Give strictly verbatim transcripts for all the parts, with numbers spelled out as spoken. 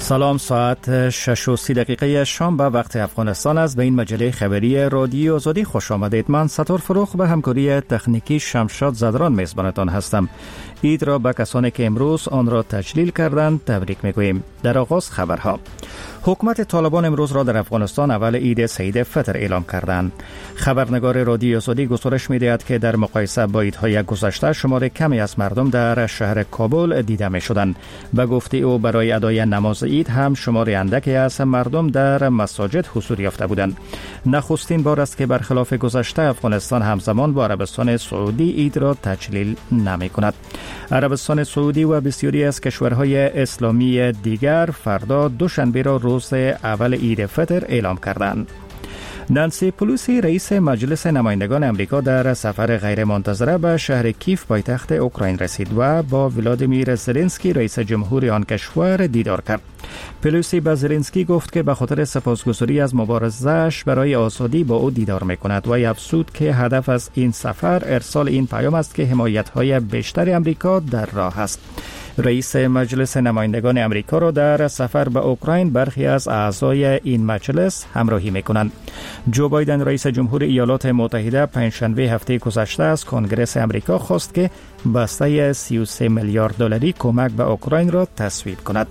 سلام، ساعت شش و سی دقیقه شام به وقت افغانستان است. به این مجله خبری رادیو آزادی خوش آمدید. من ستار فروخ به همکاری تکنیکی شمشاد زدران میزبانتان هستم. عید را به کسانی که امروز آن را تجلیل کردند تبریک میگوییم. در آغاز خبرها. حکومت طالبان امروز را در افغانستان اول عید سعید فطر اعلام کردند. خبرنگار رادیو آزادی گزارش می‌دهد که در مقایسه با عیدهای گذشته شمار کمی از مردم در شهر کابل دیده می‌شدند. به گفته او برای ادای نماز عید هم شمار اندکی از مردم در مساجد حضور یافته بودند. نخستین بار است که برخلاف گذشته افغانستان همزمان با عربستان سعودی عید را تجلیل نمی‌کند. عربستان سعودی و بسیاری از کشورهای اسلامی دیگر فردا دوشنبه را روز اول عید فطر اعلام کردند. نانسی پلوسی رئیس مجلس نمایندگان امریکا در سفر غیرمنتظره به شهر کیف پایتخت اوکراین رسید و با ولادیمیر زلنسکی رئیس جمهور آن کشور دیدار کرد. پلوسی به زلنسکی گفت که به خاطر سپاسگزاری از مبارزه‌اش برای آزادی با او دیدار می‌کند و افزود که هدف از این سفر ارسال این پیام است که حمایت‌های بیشتر امریکا در راه است. رئیس مجلس نمایندگان امریکا را در سفر به اوکراین برخی از اعضای این مجلس همراهی می‌کنند. جو بایدن رئیس جمهور ایالات متحده پنجشنبه هفته گذشته از کنگره امریکا خواست که بسته سی و سه میلیارد دلاری کمک به اوکراین را تصویب کند.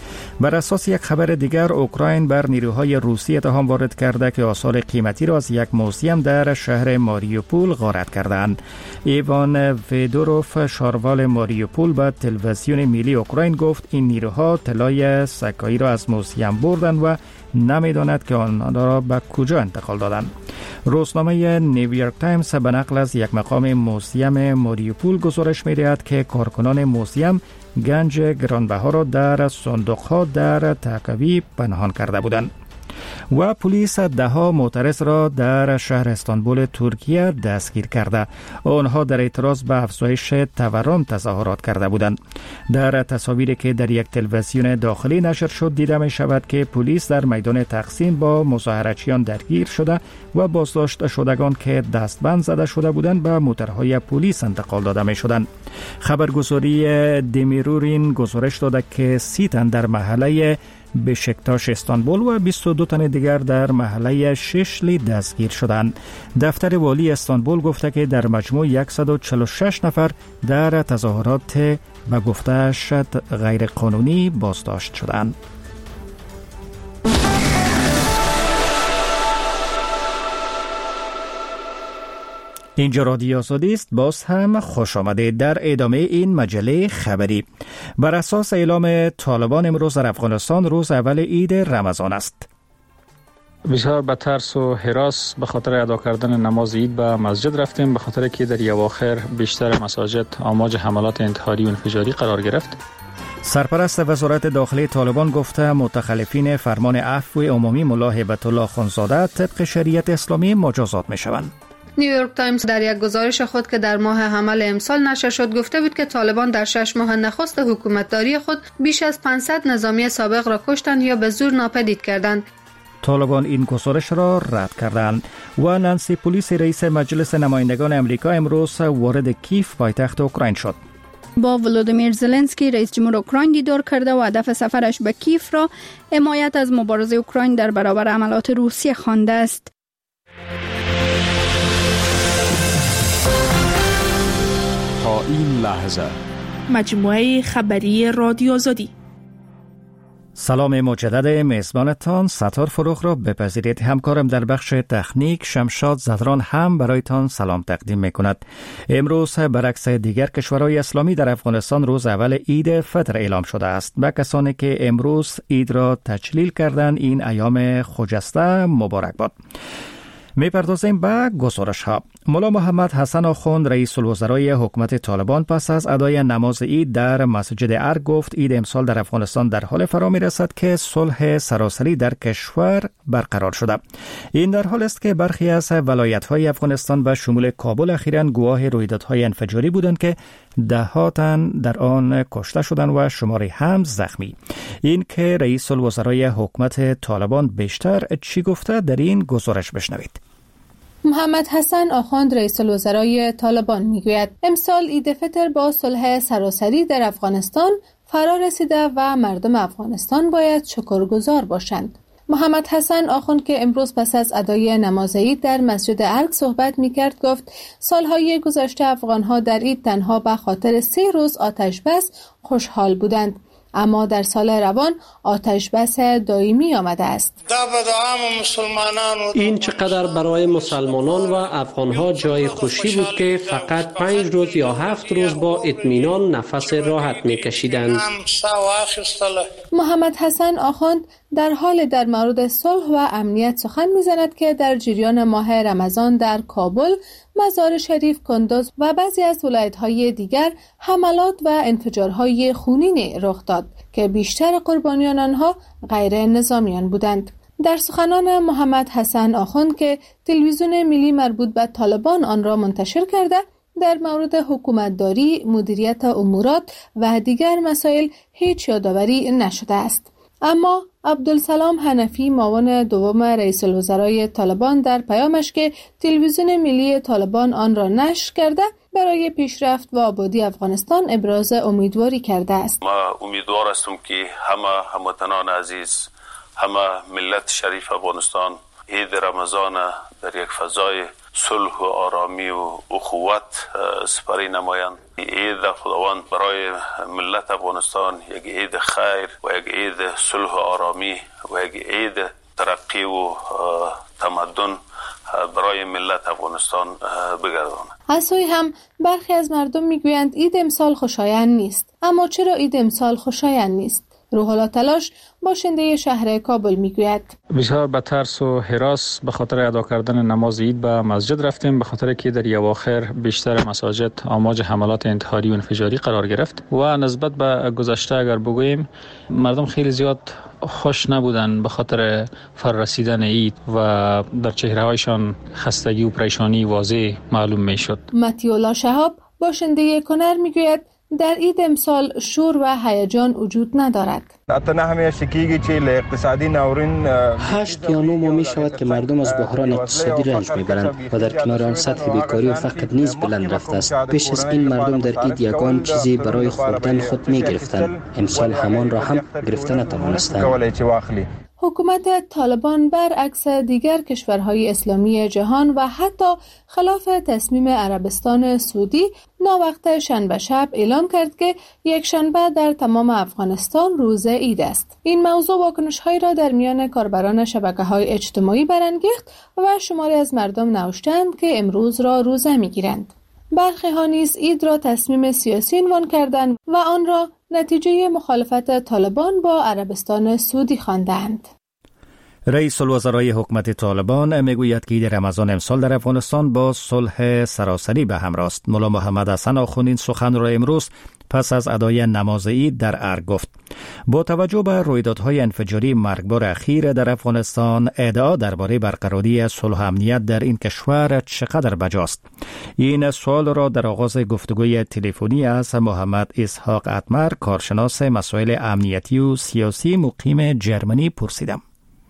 بر اساس یک خبر دیگر، اوکراین بر نیروهای روسی اتهام وارد کرده که آثار قیمتی را از یک موزیم در شهر ماریوپول غارت کردند. ایوان ویدوروف شاروال ماریوپول به تلویزیون ملی اوکراین گفت این نیروها طلای سکایی را از موزیم بردند و نمیداند که آن را به کجا انتقال دادند. روزنامه نیویورک تایمز به نقل از یک مقام موزیم ماریوپول گزارش می‌دهد که کارکنان موزیم گنج گرانبها را در صندوق‌ها در تاکوی پنهان کرده بودند. و پلیس ده‌ها معترض را در شهر استانبول ترکیه دستگیر کرده. آنها در اعتراض به افزایش تورم تظاهرات کرده بودند. در تصاویری که در یک تلویزیون داخلی نشر شد دیده می شود که پلیس در میدان تقسیم با مظاهرچیان درگیر شده و بازداشت شدگان که دستبند زده شده بودند به موترهای پلیس انتقال داده می شدند. خبرگزاری دمیرورین گزارش داده که سی تن در محله بشکتاش استانبول و بیست و دو تن دیگر در محله ششلی دستگیر شدند. دفتر والی استانبول گفته که در مجموع صد و چهل و شش نفر در تظاهرات به گفته‌اش غیر قانونی بازداشت شدند. اینجا رادیو آزادی است. باز هم خوش آمدید در ادامه این مجله خبری. بر اساس اعلام طالبان امروز در افغانستان روز اول عید رمضان است. بسیار به ترس و هراس به خاطر ادا کردن نماز عید به مسجد رفتیم، به خاطر که در اواخر بیشتر مساجد آماج حملات انتحاری و انفجاری قرار گرفت. سرپرست وزارت داخلی طالبان گفته متخلفین فرمان عفو عمومی ملا هیبت الله خانزاده طبق شریعت اسلامی مجازات می‌شوند. نیویورک تایمز در یک گزارش خود که در ماه حمل امسال نشر شد گفته بود که طالبان در شش ماه نخست حکومتداری خود بیش از پانصد نظامی سابق را کشتند یا به زور ناپدید کردند. طالبان این گزارش را رد کردند. و نانسی پلوسی رئیس مجلس نمایندگان امریکا امروز وارد کیف پایتخت اوکراین شد. با ولادیمیر زلنسکی رئیس جمهور اوکراین دیدار کرده و هدف سفرش به کیف را حمایت از مبارزه اوکراین در برابر حملات روسیه خوانده است. تا این لحظه مجموعه خبری رادیو آزادی. سلام مجدد میزبانتان ستار فروخ را بپذیرید. همکارم در بخش تکنیک شمشاد زدران هم برایتان سلام تقدیم میکند. امروز برعکس دیگر کشورهای اسلامی در افغانستان روز اول عید فطر اعلام شده است. به کسانی که امروز عید را تجلیل کردند این ایام خجسته مبارک باد. می‌پردازیم به گزارش ها. مولا محمد حسن آخوند رئیس الوزرای حکومت طالبان پس از ادای نماز عید در مسجد ارگ گفت عید امسال در افغانستان در حال فرا می‌رسد که صلح سراسری در کشور برقرار شده. این در حال است که برخی از ولایت‌های افغانستان به شمول کابل اخیراً گواه رویدادهای انفجاری بودند که ده تن در آن کشته شدند و شماری هم زخمی. این که رئیس الوزرای حکومت طالبان بیشتر چی گفته در این گزارش بشنوید. محمد حسن آخوند رئیس الوزرای طالبان میگوید امسال عید فطر با صلح سراسری در افغانستان فرا رسیده و مردم افغانستان باید شکرگزار باشند. محمد حسن آخوند که امروز پس از ادای نماز عید در مسجد ارگ صحبت می‌کرد گفت سالهای گذشته افغان‌ها در عید تنها به خاطر سه روز آتش بس خوشحال بودند، اما در سال روان آتش بس دائمی آمده است. این چقدر برای مسلمانان و افغان‌ها جای خوشی بود که فقط پنج روز یا هفت روز با اطمینان نفس راحت می‌کشیدند. محمد حسن آخوند در حال در مورد صلح و امنیت سخن می‌زند که در جریان ماه رمضان در کابل، مزار شریف، کندوز و بعضی از ولایت‌های دیگر حملات و انفجارهای خونین رخ داد که بیشتر قربانیان آنها غیر نظامیان بودند. در سخنان محمد حسن آخوند که تلویزیون ملی مربوط به طالبان آن را منتشر کرده، در مورد حکومتداری، مدیریت امورات و دیگر مسائل هیچ یادآوری نشده است. اما عبدالسلام حنفی معاون دوم رئیس الوزرای طالبان در پیامش که تلویزیون ملی طالبان آن را نشر کرده برای پیشرفت و آبادی افغانستان ابراز امیدواری کرده است. ما امیدوار هستم که همه هموطنان عزیز، همه ملت شریف افغانستان عید رمضان در یک فضای صلح و آرامی و اخوت سپری نمایند. عید خداوند برای ملت افغانستان یک عید خیر و یک عید صلح و آرامی و یک عید ترقی و تمدن برای ملت افغانستان بگرداند. از سوی هم برخی از مردم میگویند عید امسال خوشایند نیست. اما چرا عید امسال خوشایند نیست؟ روح الله تلاش باشنده شهر کابل میگوید بسیار به ترس و هراس به خاطر ادا کردن نماز عید به مسجد رفتیم، به خاطر که در اواخر بیشتر مساجد آماج حملات انتحاری و انفجاری قرار گرفت و نسبت به گذشته اگر بگوییم مردم خیلی زیاد خوش نبودن به خاطر فرارسیدن عید و در چهره‌هایشان خستگی و پریشانی واضح معلوم میشد. متیولا شهاب باشنده کنر میگوید در عید امسال شور و هیجان وجود ندارد. هشت یا نو ماه می شود که مردم از بحران اقتصادی رنج می برند و در کنار آن سطح بیکاری و فقر نیز بلند رفته است. پیش از این مردم در عید یگان چیزی برای خوردن خود می گرفتند. امسال همان را هم گرفتن نتوانستند. حکومت طالبان برعکس دیگر کشورهای اسلامی جهان و حتی خلاف تصمیم عربستان سعودی ناوقت شنبه شب اعلام کرد که یک شنبه در تمام افغانستان روز عید است. این موضوع واکنش‌هایی را در میان کاربران شبکه‌های اجتماعی برانگیخت و شماری از مردم نوشتند که امروز را روزه می‌گیرند. برخی ها نیز عید را تصمیم سیاسی عنوان کردند و آن را نتیجه مخالفت طالبان با عربستان سعودی خواندند. رئیس الوزرای حکومت طالبان میگوید که عید رمضان امسال در افغانستان با صلح سراسری به همراه است. مولا محمد حسن آخوند این سخن را امروز پس از ادای نماز عید در ارگ گفت. با توجه به رویدادهای انفجاری مرگبار اخیر در افغانستان، ادعا درباره برقراری صلح و امنیت در این کشور چقدر بجاست؟ این سوال را در آغاز گفتگوی تلفنی از محمد اسحاق اتمر، کارشناس مسائل امنیتی و سیاسی مقیم جرمنی پرسیدم.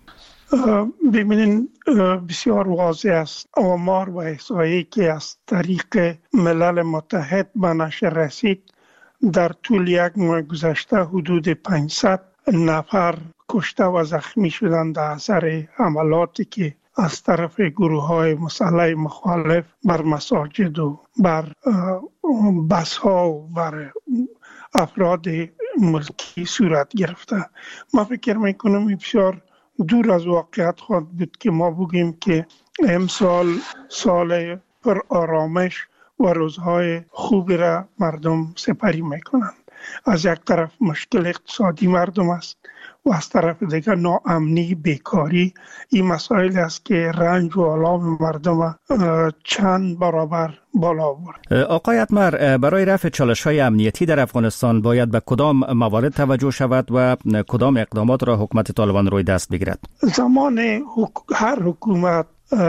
ببینین بسیار واضح است آمار و احصایی که از طریق ملل متحد به نشر رسید در طول یک ماه گذشته حدود پانصد نفر کشته و زخمی شدند در اثر حملاتی که از طرف گروه‌های مسلح مخالف بر مساجد و بر بس‌ها و بر افراد ملکی صورت گرفته. ما فکر می‌کنم بسیار دور از واقعیت خواهد بود که ما بگیم که امسال سال پر آرامش و روزهای خوبی را مردم سپری میکنند. از یک طرف مشکل اقتصادی مردم است و از طرف دیگر ناامنی، بیکاری، این مسائل است که رنج و آلام مردم چند برابر بالا برد. آقای اتمر، برای رفع چالش‌های امنیتی در افغانستان باید به کدام موارد توجه شود و کدام اقدامات را حکومت طالبان روی دست بگیرد؟ زمان حک... هر حکومت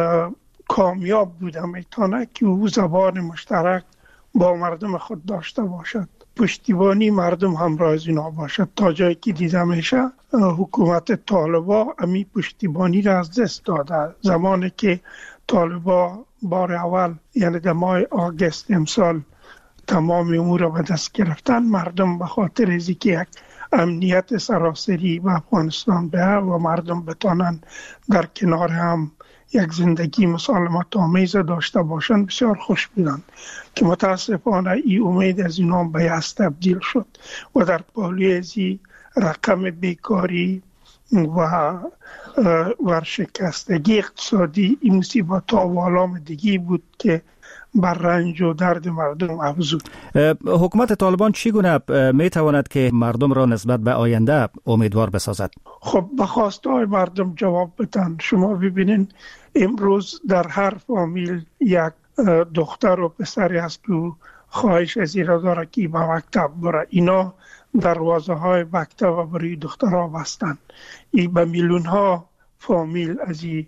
کامیاب بوده میتونه که او زبان مشترک با مردم خود داشته باشد، پشتیبانی مردم همراه از اینا باشد. تا جایی که دیده میشه حکومت طالبا امی پشتیبانی را از دست داده. زمانی که طالبا بار اول یعنی در ماه آگست امسال تمام امور را به دست گرفتن. مردم به خاطر از اینکه یک امنیت سراسری به افغانستان به و مردم بتانند در کنار هم یک زندگی مسالمت آمیز داشته باشند بسیار خوش بودند که متاسفانه این امید از اینا به یأس تبدیل شد و در پالوی از رقم بیکاری و ورشکستگی اقتصادی این مصیبت ها و علام دیگی بود که بر رنج و درد مردم افزود. حکومت طالبان چگونه می تواند که مردم را نسبت به آینده امیدوار بسازد؟ خب به خواسته های مردم جواب بدن. شما ببینین امروز در هر فامیل یک دختر و پسری هست که خواهش از این را داره که به مکتب بره. اینا دروازه های مکتب برای دخترها بستن. این به میلیون ها فامیل از این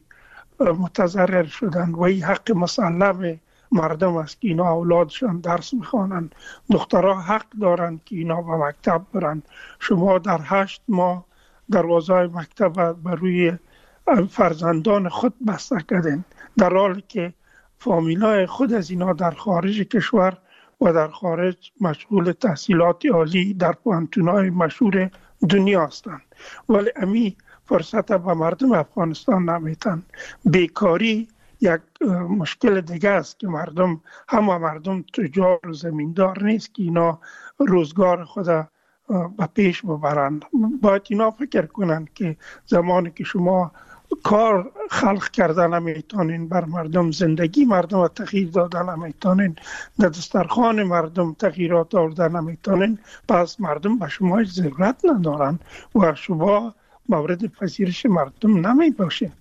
متضرر شدن و این حق مسلم مردم است که اینا اولادشان درس میخوانن. دخترها حق دارند که اینا به مکتب برن. شما در هشت ماه دروازه های مکتب برای فرزندان خود بسته کردن، در حالی که فامیلای خود از اینا در خارج کشور و در خارج مشغول تحصیلات عالی در پوهنتون‌های مشهور دنیا هستند. ولی امی فرصت به مردم افغانستان نمیتن. بیکاری یک مشکل دیگه است که مردم همه مردم تجار و زمیندار نیست که اینا روزگار خود به پیش ببرند. باید اینا فکر کنند که زمانی که شما کار خلق کردن نمیتونین، بر مردم زندگی مردم رو تغییر دادن نمیتونین، در دسترخوان مردم تغییرات آوردن نمیتونین، پس مردم به شما ضرورت ندارن و شما مورد پذیرش مردم نمی باشین.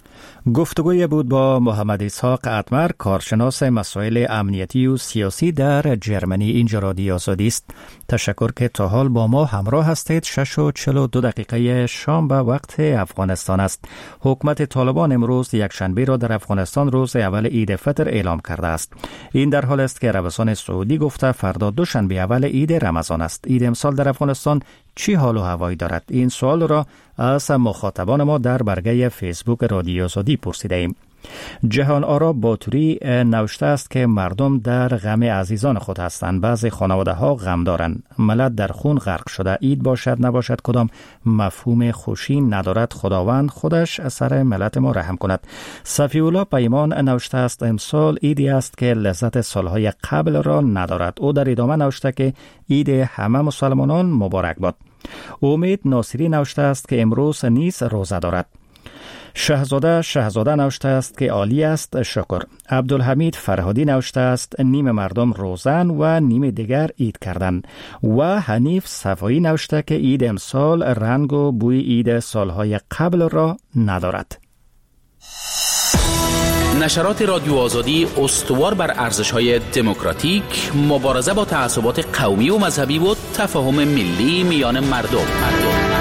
گفتگوی بود با محمد اسحاق اتمر، کارشناس مسائل امنیتی و سیاسی در جرمنی. اینجا رادیو آزادی است. تشکر که تا حال با ما همراه هستید. شش و چهل و دو دقیقه شام به وقت افغانستان است. حکومت طالبان امروز یک شنبه را در افغانستان روز اول عید فطر اعلام کرده است. این در حال است که عربستان سعودی گفته فردا دوشنبه اول عید رمضان است. عید امسال در افغانستان چی حال و هوایی دارد؟ این سوال را از مخاطبان ما در برگه فیسبوک رادیو آزادی پرسیده ایم. جهان آرا باتوری نوشته است که مردم در غم عزیزان خود هستند. بعضی خانواده ها غم دارند. ملت در خون غرق شده. عید باشد نباشد کدام مفهوم خوشی ندارد. خداوند خودش سر ملت ما رحم کند. صفی الله پیمان نوشته است امسال عیدی است که لذت سالهای قبل را ندارد. او در ادامه نوشته که عید همه مسلمانان مبارک باد. امید ناصری نوشته است که امروز نیز روزه دارد. شهزاده شهزاده نوشته است که عالی است شکر. عبدالحمید فرهادی نوشته است نیم مردم روزن و نیم دیگر عید کردن. و حنیف صفایی نوشته که عید امسال رنگ و بوی عید سالهای قبل را ندارد. نشرات رادیو آزادی استوار بر ارزش‌های دموکراتیک، مبارزه با تعصبات قومی و مذهبی و تفاهم ملی میان مردم. مردم.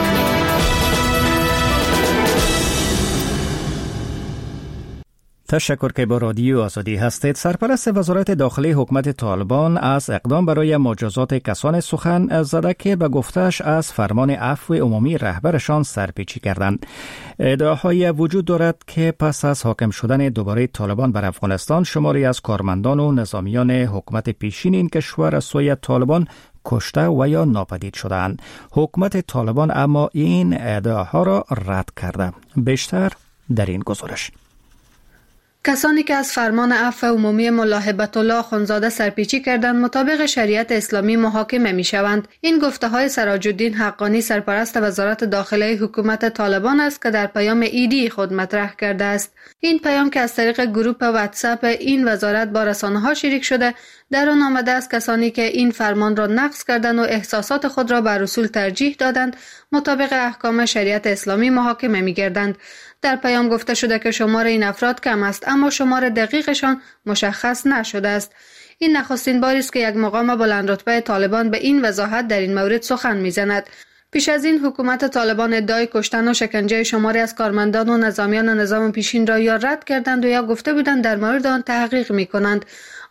تشکر که با رادیو آزادی هستید. سرپرست وزارت داخلی حکومت طالبان از اقدام برای مجازات کسان سخن زده که به گفتش از فرمان عفو عمومی رهبرشان سرپیچی کردند. ادعاهای وجود دارد که پس از حاکم شدن دوباره طالبان بر افغانستان شماری از کارمندان و نظامیان حکومت پیشین این کشور از سوی طالبان کشته و یا ناپدید شدند. حکومت طالبان اما این ادعاها را رد کرده. بیشتر در این گزارش. کسانی که از فرمان عفو عمومی ملا هبت الله اخندزاده سرپیچی کردند مطابق شریعت اسلامی محاکمه می شوند. این گفته های سراج الدین حقانی سرپرست وزارت داخلی حکومت طالبان است که در پیام ایدی خود مطرح کرده است. این پیام که از طریق گروه واتساپ این وزارت با رسانه ها شریک شده، در آن آمده است کسانی که این فرمان را نقض کردند و احساسات خود را بر رسول ترجیح دادند مطابق احکام شریعت اسلامی محاکمه می گردند. در پیام گفته شده که شمار این افراد کم است اما شمار دقیقشان مشخص نشده است. این نخستین باری است که یک مقام بلندرتبه طالبان به این وضاحت در این مورد سخن می‌زند. پیش از این حکومت طالبان ادعای کشتن و شکنجه شماری از کارمندان و نظامیان نظام پیشین را یا رد کردند و یا گفته بودند در مورد آن تحقیق می‌کنند.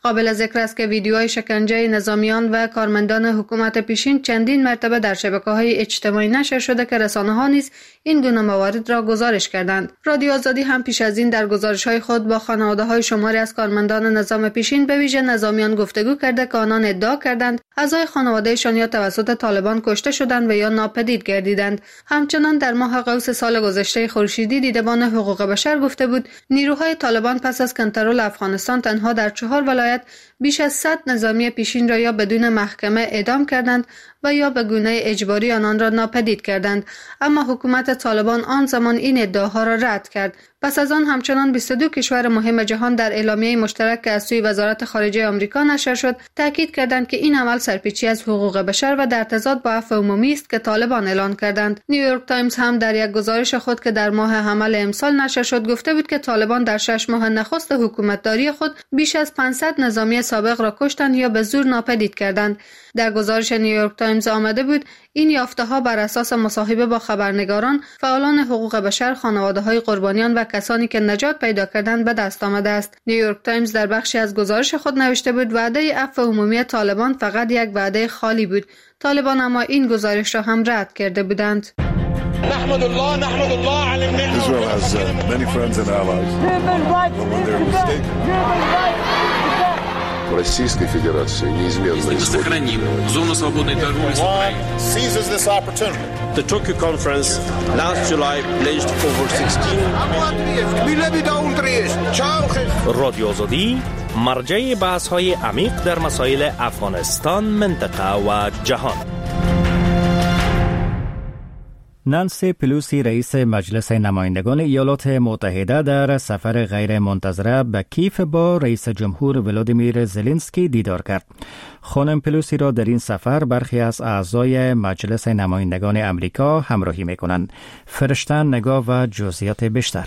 قابل ذکر است که ویدیوهای شکنجه نظامیان و کارمندان حکومت پیشین چندین مرتبه در شبکه‌های اجتماعی نشر شده که رسانه‌ها نیز این گونه موارد را گزارش کردند. رادیو آزادی هم پیش از این در گزارش‌های خود با خانواده‌های شماری از کارمندان نظام پیشین به ویژه نظامیان گفتگو کرده که آنان ادعا کردند اعضای خانواده‌شان یا توسط طالبان کشته شدند و یا ناپدید گردیدند. همچنان در ماه قوس سال گذشته خورشیدی دیدبان حقوق بشر گفته بود نیروهای طالبان پس از کنترل افغانستان تنها در چهار ولایت بیش از صد نظامی پیشین را یا بدون محکمه اعدام کردند و یا به گونه اجباری آنان را ناپدید کردند، اما حکومت طالبان آن زمان این ادعاها را رد کرد. پس از آن همچنان بیست و دو کشور مهم جهان در اعلامیه مشترک که از سوی وزارت خارجه آمریکا نشر شد تاکید کردند که این عمل سرپیچی از حقوق بشر و در تضاد با عفو عمومی است که طالبان اعلان کردند. نیویورک تایمز هم در یک گزارش خود که در ماه حمل امسال نشر شد گفته بود که طالبان در شش ماه نخست حکومتداری خود بیش از پانصد نظامی سابق را کشتند یا به زور ناپدید کردند. در گزارش نیویورک تایمز آمده بود این یافته‌ها بر اساس مصاحبه با خبرنگاران، فعالان حقوق بشر، خانواده‌های قربانیان و کسانی که نجات پیدا کردند به دست آمده است. نیویورک تایمز در بخشی از گزارش خود نوشته بود وعده عفو عمومی طالبان فقط یک وعده خالی بود. طالبان اما این گزارش را هم رد کرده بودند. نحمد الله نحمد الله على النعمة. Israel has uh, many friends and allies. But when they're mistaken. Российской Федерации неизменно сохраним зону свободной торговли с Украиной. Seizes this opportunity. The Tokyo conference last July pledged over sixteen. رادیو آزادی مرجع بحث‌های عمیق در مسائل افغانستان، منطقه و جهان. نانسی پلوسی رئیس مجلس نمایندگان ایالات متحده در سفر غیر منتظره به کیف با رئیس جمهور ولادیمیر زلنسکی دیدار کرد. خانم پلوسی را در این سفر برخی از اعضای مجلس نمایندگان امریکا همراهی می‌کنند. فرشتن نگاه و جزئیات بیشتر.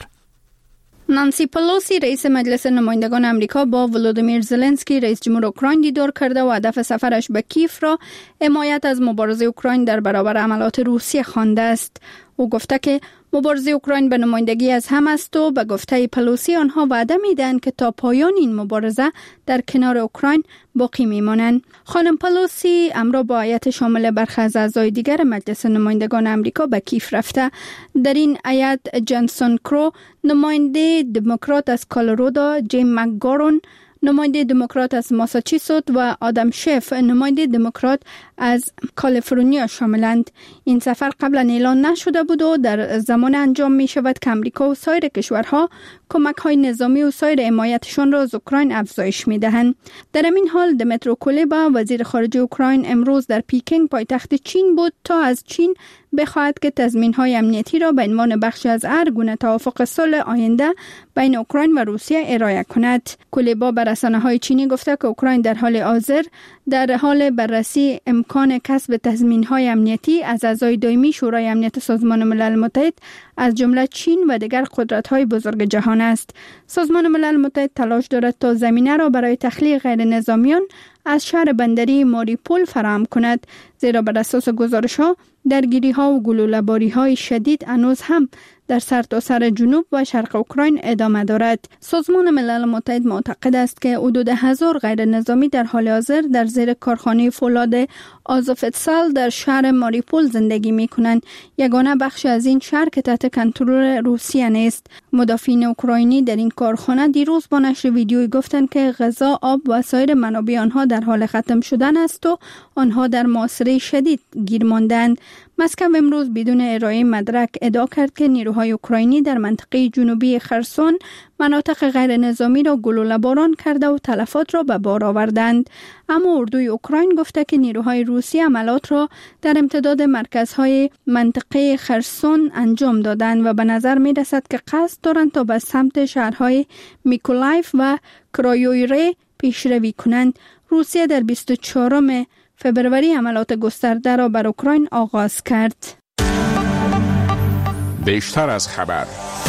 نانسی پلوسی رئیس مجلس نمایندگان امریکا با ولودیمیر زلنسکی رئیس جمهور اوکراین دیدار کرده و هدف سفرش به کیف را حمایت از مبارزه اوکراین در برابر حملات روسیه خوانده است. او گفته که مبارزه اوکراین به نمایندگی از هم است و به گفته پلوسی آنها وعده میدهند که تا پایان این مبارزه در کنار اوکراین باقی میمانند. خانم پلوسی امروز با هیئت شامل برخی از اعضای دیگر مجلس نمایندگان امریکا به کیف رفته. در این هیئت جانسون کرو نماینده دموکرات از کالرادو، جیم مکگارون نماینده دموکرات از ماساچوست و آدم شف نماینده دموکرات از کالیفرنیا شاملند. این سفر قبلا اعلان نشده بود و در زمان انجام می شود که امریکا و سایر کشورها کمک های نظامی و سایر حمایتشان را از اوکراین افزایش می دهند. در این حال دمیترو کولبا وزیر خارجه اوکراین امروز در پیکینگ پایتخت چین بود تا از چین بخواهد که تضمین‌های امنیتی را به عنوان بخشی از هر گونه توافق صلح آینده بین اوکراین و روسیه ارائه کند. کولبا به رسانه‌های چینی گفته که اوکراین در حال حاضر در حال بررسی امکان کسب تضمین‌های امنیتی از اعضای دائمی شورای امنیت سازمان ملل متحد از جمله چین و دیگر قدرت‌های بزرگ جهان است. سازمان ملل متحد تلاش دارد تا زمینه را برای تخلیه غیر نظامیان از شهر بندری ماریپول فراهم کند، زیرا بر اساس گزارش‌ها درگیری‌ها و گلوله‌باری‌های شدید هنوز هم در سرتاسر جنوب و شرق اوکراین ادامه دارد. سازمان ملل متحد معتقد است که حدود هزار غیر نظامی در حال حاضر در زیر کارخانه فولاد آزوفتسال در شهر ماریپول زندگی می‌کنند. یگانه بخش از این شهر که تحت کنترل روسیه نیست. مدافعین اوکراینی در این کارخانه دیروز با نشر ویدیویی گفتند که غذا، آب و سایر منابع آنها در حال ختم شدن است و آنها در محاصره شدید گیر ماندند. مسکو امروز بدون ارائه مدرک ادعا کرد که نیروهای اوکراینی در منطقه جنوبی خرسون مناطق غیر نظامی را گلوله باران کرده و تلفات را به بار آوردند. اما اردوی اوکراین گفته که نیروهای روسی عملات را در امتداد مرکزهای منطقه خرسون انجام دادند و به نظر می رسد که قصد دارند تا به سمت شهرهای میکولایف و کرایویره پیشروی کنند. روسیه در بیست و چهارم فبروری حملات گسترده را بر اوکراین آغاز کرد. بیشتر از خبر.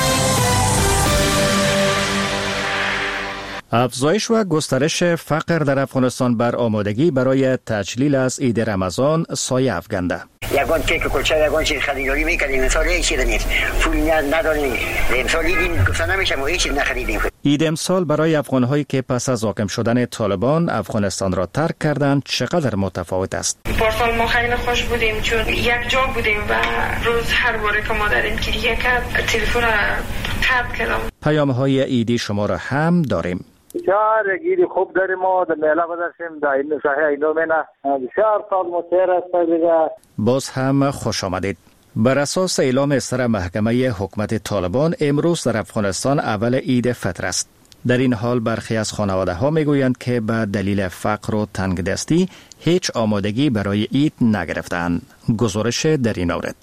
افزایش و گسترش فقر در افغانستان بر آمادگی برای تجلیل از عید رمضان سایه افکنده. یگان کیک کلچه یگان چیز خریداری میکردیم، امسال هیچ چیز نیست، پول نداریم. امسال دیدیم گفتن نمیشه ما هیچ چیز نخریدیم. عید امسال برای افغان‌هایی که پس از حاکم شدن طالبان افغانستان را ترک کردند چقدر متفاوت است؟ پارسال ما خیلی خوش بودیم چون یک جا بودیم و روز هر باره که ما داریم کلیه کرد تلفن را قطع کردم. پیام‌های عیدی شما را هم داریم. بسیار عیدی خوب داریم ما در میله گذاشتیم در این شهر اینو مینا بسیار سال متیر است دیگه. باز هم خوش آمدید. بر اساس اعلام اصدار محکمه حکومت طالبان امروز در افغانستان اول عید فطر است. در این حال برخی از خانواده ها می گویند که به دلیل فقر و تنگدستی هیچ آمادگی برای عید نگرفتند. گزارش در این مورد.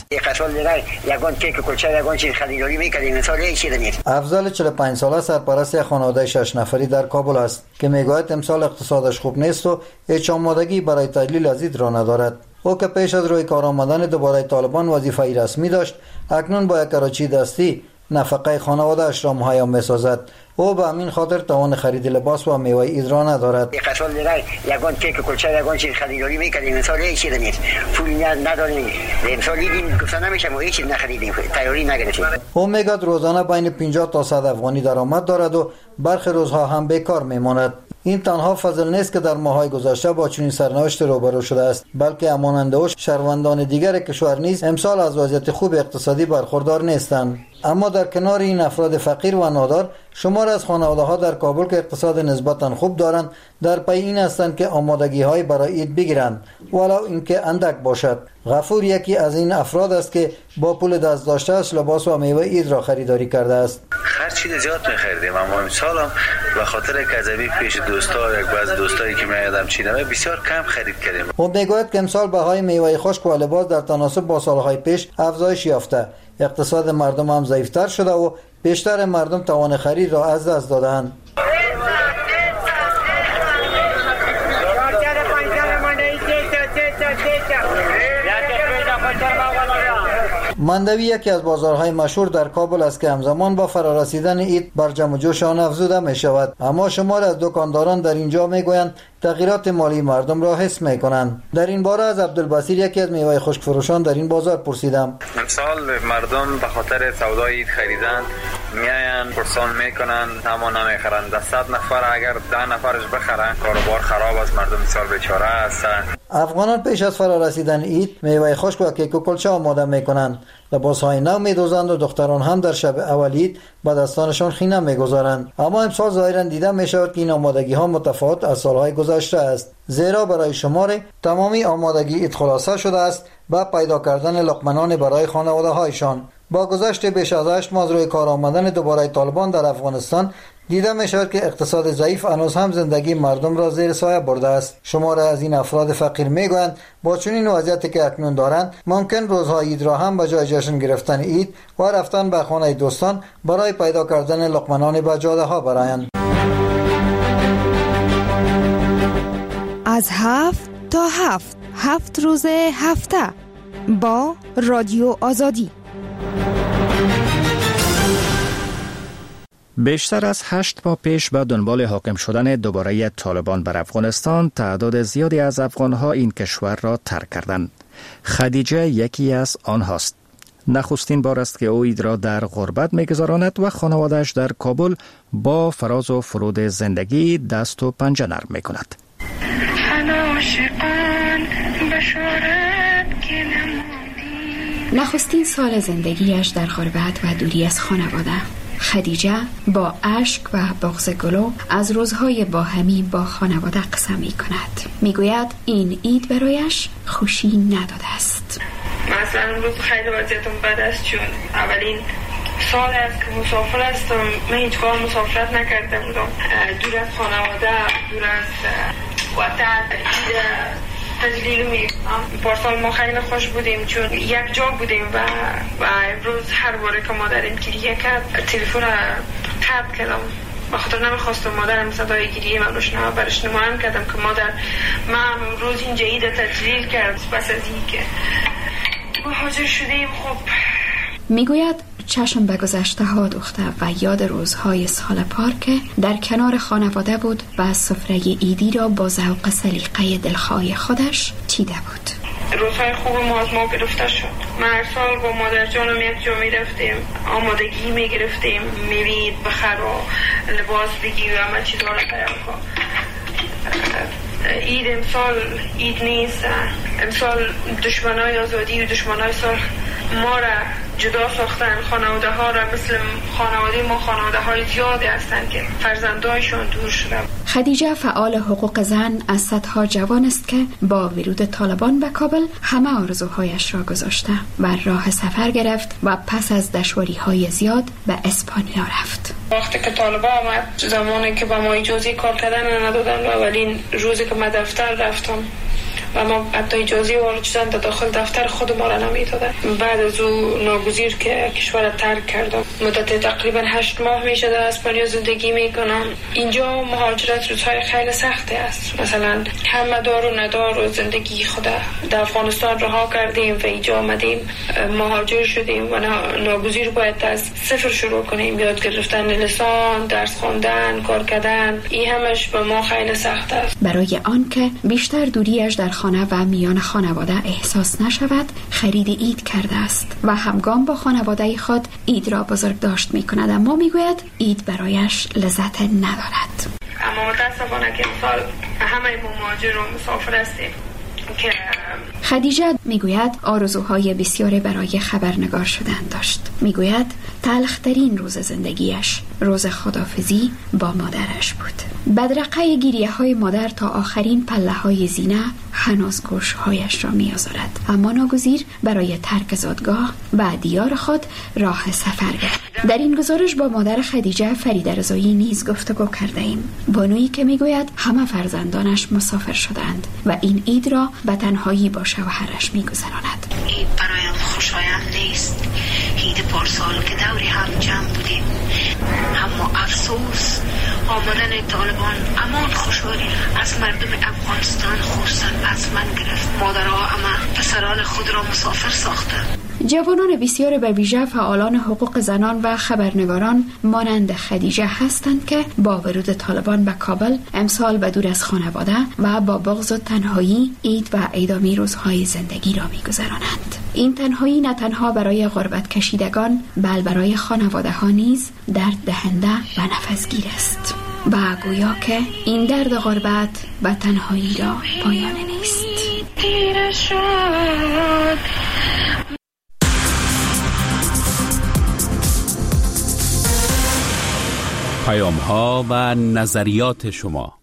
یگان کیک کلچه یگان چیز خریداری میکردیم، امسال هیچ چیز نیست. افضل چهل و پنج ساله سرپرست خانواده شش نفری در کابل است که میگوید امسال اقتصادش خوب نیست و هیچ آمادگی برای تجلیل از عید را ندارد. او که پیش از روی کار آمدن دوباره طالبان وظیفه‌ای رسمی داشت، اکنون با یک کراچی دستی نفقه خانواده اش را مهیا می‌سازد. او به همین خاطر توان خرید لباس و میوه عید را ندارد. قسال دیگر یگان کیک کلچه یگان چیز خریداری میکردیم، امسال هیچ چیز نیست، پول نداریم. امسال دیدیم گفتن نمیشه ما هیچ چیز نخریدیم، تیاری نگرفتیم. او میگوید روزانه بین پنجاه تا صد افغانی درآمد دارد و برخی روزها هم بیکار میماند. این تنها فضل نیست که در ماه‌های گذشته با چنین سرنوشت روبرو شده است، بلکه همانند او شهروندان دیگر کشور نیز امسال از وضعیت خوب اقتصادی برخوردار نیستند. اما در کنار این افراد فقیر و نادار، شمار از خانواده‌ها در کابل که اقتصاد نسبتاً خوب دارند در پی این هستند که آمادگی‌های برای عید بگیرند، ولو اینکه اندک باشد. غفور یکی از این افراد است که با پول دست داشته‌اش لباس و میوه عید را خریداری کرده است. هر چیز زیاد می‌خریدیم، اما امسال هم به خاطر کذبی پیش دوستا یک بعض دوستایی که میادم چینه بسیار کم خرید کردیم. او میگوید که امسال بهای میوه خشک و لباس در تناسب با سالهای پیش افزایش یافته. اقتصاد مردم هم ضعیفتر شده و بیشتر مردم توان خرید را از دست داده‌اند. مندوی یکی از بازارهای مشهور در کابل است که همزمان با فرارسیدن عید بر جمع و جوش آن افزوده می شود. اما شمار از دکانداران در اینجا می گویند تغییرات مالی مردم را حس می کنند. در این باره از عبدالبصیر یکی از میوه خشک فروشان در این بازار پرسیدم. امسال مردم به خاطر سودای عید خریدن میاین پرسان میکنن اما نمیخرن. ده صد نفر اگر ده نفرش بخرن کاروبار خراب است، مردم امسال بیچاره هستند. افغانان پیش از فرارسیدن عید میوه خشک و کیک و کلچه آماده میکنند. لباسهای نو میدوزند و دختران هم در شب اول عید به دستانشان خینه میگذارند. اما امسال ظاهرا دیده میشود که این آمادگی ها متفاوت از سالهای گذشته است، زیرا برای شمار تمامی آمادگی عید خلاصه شده است با پیدا کردن لقمنان برای خانواده هایشان. با گذشت بیش از هشت ماه روی کار آمدن دوباره طالبان در افغانستان دیده می شود که اقتصاد ضعیف هنوز هم زندگی مردم را زیر سایه برده است. شمار از این افراد فقیر می گویند با چنین وضعیتی که اکنون دارند ممکن روزهای عید را هم به جای جشن گرفتن عید و رفتن به خانه دوستان برای پیدا کردن لقمنان به جاده ها برایند. از هفت تا هفت هفت روز هفته با رادیو آزادی. بیشتر از هشت ماه پیش به دنبال حاکم شدن دوباره طالبان بر افغانستان تعداد زیادی از افغانها این کشور را ترک کردند. خدیجه یکی از آنهاست. نخستین بار است که او عید را در غربت می‌گذراند و خانواده‌اش در کابل با فراز و فرود زندگی دست و پنجه نرم می‌کند. نخستین سال زندگیش در غربت و دوری از خانواده، خدیجه با اشک و بغض گلو از روزهای باهمی با خانواده قصه می کند. می گوید این عید برایش خوشی نداده است. مثلا روز خیلی وضعیتم بد است چون اولین سال است که مسافر هستم. من هیچ وقت مسافرت نکرده بودم، دور از خانواده، دور از وطن. تجلیل می‌کنم. پارسال ما خیلی خوش بودیم چون یک جا بودیم و و امروز هر باره که مادرم گریه کرد تلفن را قطع کردم. به خاطر نمیخواستم مادرم صدای گریه من روش نه برش نمایان کردم که مادر من روز اینجا عید تجلیل کرد. بس از این که حاضر شدیم. خب میگوید چشم به گذشته ها دوخته و یاد روزهای سال پار که در کنار خانواده بود و سفره عیدی را با ذوق سلیقه دلخواه خودش چیده بود. روزهای خوب ما از ما گرفته شد. ما هر سال با مادر جانم یک جا می رفتیم، آمادگی می گرفتیم، میوید بخر و لباس بگی و همه چیز را تیار کن. اید امسال اید نیست. امسال دشمنای آزادی و دشمنای صلح ما را جدا ساختن. خانواده ها را مثل خانواده ما خانواده های زیادی هستند که فرزندایشون دور شدن. خدیجه فعال حقوق زن از صدها جوان است که با ورود طالبان به کابل همه آرزوهایش را گذاشته و راه سفر گرفت و پس از دشواری های زیاد به اسپانیا رفت. وقتی که طالبان آمد، زمانی که به ما اجازه کار کردن ندادن و اولین روزی که من دفتر رفتم و ما حتی اجازه وارد شدن در داخل دفتر خود ما را نمیدادن. بعد از او ناگزیر که کشور ترک کردم. مدت تقریبا هشت ماه میشه در اسپانیا زندگی میکنم. اینجا مهاجرت روزهای خیلی سختی است. مثلا همه دار و ندار و زندگی خود در افغانستان رها کردیم و اینجا آمدیم، مهاجر شدیم و ناگزیر باید از صفر شروع کنیم. یاد گرفتن لسان، درس خواندن، کار کردن، این همش به ما خیلی سخت است. برای آن که بیشتر دوریش در خانه و میان خانواده احساس نشود، خرید اید کرده است و همگام با خانواده خود اید را بزرگ داشت می کند، اما می گوید اید برایش لذت ندارد. اما متاسفانه که امسال همه ما مهاجر و مسافر هستیم. خدیجه میگوید آرزوهای بسیاری برای خبرنگار شدن داشت. میگوید تلخترین روز زندگیش روز خداحافظی با مادرش بود. بدرقه گریه های مادر تا آخرین پله های زینه هنوز گوشهایش را میازارد، اما ناگزیر برای ترک زادگاه و دیار خود راه سفر گرفت. در این گزارش با مادر خدیجه فریده رضایی نیز گفتگو کرده ایم. بانویی که میگوید همه فرزندانش مسافر شدند و این عید را به تنهایی با شوهرش میگذراند. عید برایم خوشایند نیست. عید پارسال که دوری هم جمع بودیم، اما افسوس آمدن طالبان امان خوشحالی از مردم افغانستان خصوصا از من گرفت. مادرها اما پسران خود را مسافر ساختند. جوانان بسیار به ویژه فعالان حقوق زنان و خبرنگاران مانند خدیجه هستند که با ورود طالبان به کابل امسال به دور از خانواده و با بغض و تنهایی عید و ایدامی روزهای زندگی را می‌گذرانند. این تنهایی نه تنها برای غربت کشیدگان بل برای خانواده ها نیز درد دهنده و نفسگیر است و گویا که این درد غربت و تنهایی را پایان نیست. پیام ها و نظریات شما.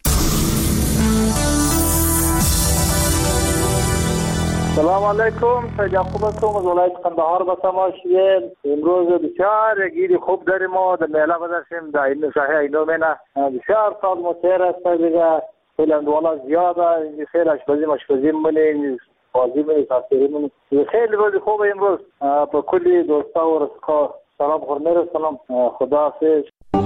سلام علیکم، سید یعقوب هستم از ولایت قندهار به تماشای. امروز بسیار یک عید خوب داریم ما در میله بدرسیم در این ساحه اینومنه. بسیار سال متیر است دیگه، خیلی اندوالا زیاده، خیلی اشپزی مشپزی منی، بازی منی، تاثیری منی. خیلی روزی خوب امروز. با کلی دوستا و رسکا سلام خورمیر سلام، خدا حافظ.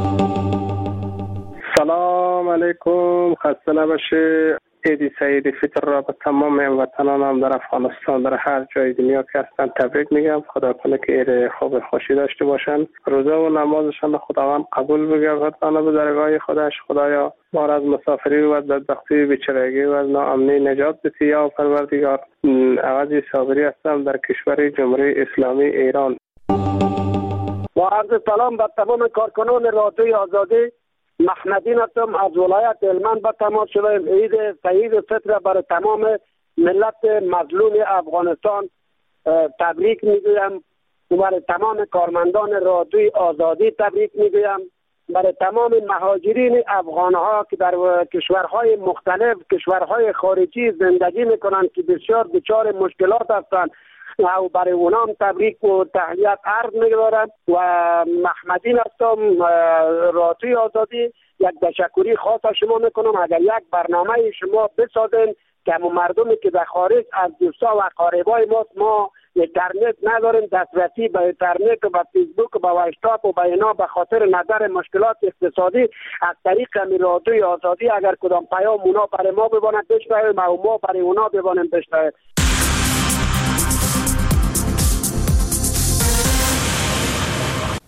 سلام علیکم، خسته نباشه. عید سعید فطر را به تمام هموطنانم در افغانستان در هر جای دنیا که هستند تبریک میگم. خدا کنه که عید خوب خوشی داشته باشن، روزه و نمازشان خداوند قبول بگردانه به درگاه خودش. خدایا ما را از مسافری و بدبختی، بیچارگی و از ناامنی نجات بده یا پروردگار. عوضی صابری هستم در کشور جمهوری اسلامی ایران. با عرض سلام به تمام کارکنان رادیوی آزادی. محمدین هستم از ولایت هلمند به تماس شدم. عید سعید فطر برای تمام ملت مظلوم افغانستان تبریک میگویم. برای تمام کارمندان رادیوی آزادی تبریک میگویم. برای تمام مهاجرین افغانها که در کشورهای مختلف، کشورهای خارجی زندگی میکنند که بسیار دچار مشکلات هستند و برای اونام تبریک و تحیت عرض می‌دارم. و محمدین هستم رادیوی آزادی. یک تشکری خاص از شما میکنم. اگر یک برنامه شما بسازین که مردمی که در خارج از دوستا و قاربای ماست، ما اینترنت نداریم، دسترسی به اینترنت و به فیسبوک و به واتساپ و به اینا به خاطر نظر مشکلات اقتصادی از طریق رادیوی آزادی اگر کدام پیام اونا برای ما ببانند بشنویم و ما برای اونا ببانیم بشنویم.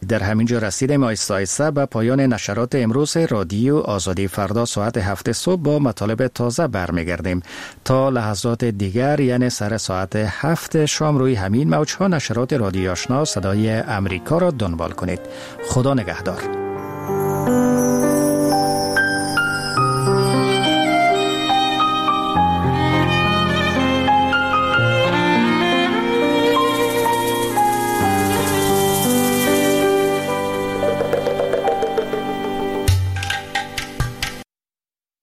در همینجا رسیدیم آیسته آیسته به پایان نشرات امروز رادیو آزادی. فردا ساعت هفت صبح با مطالب تازه برمیگردیم. تا لحظات دیگر یعنی سر ساعت هفت شام روی همین موجها نشرات رادیو آشنا صدای امریکا را دنبال کنید. خدا نگهدار.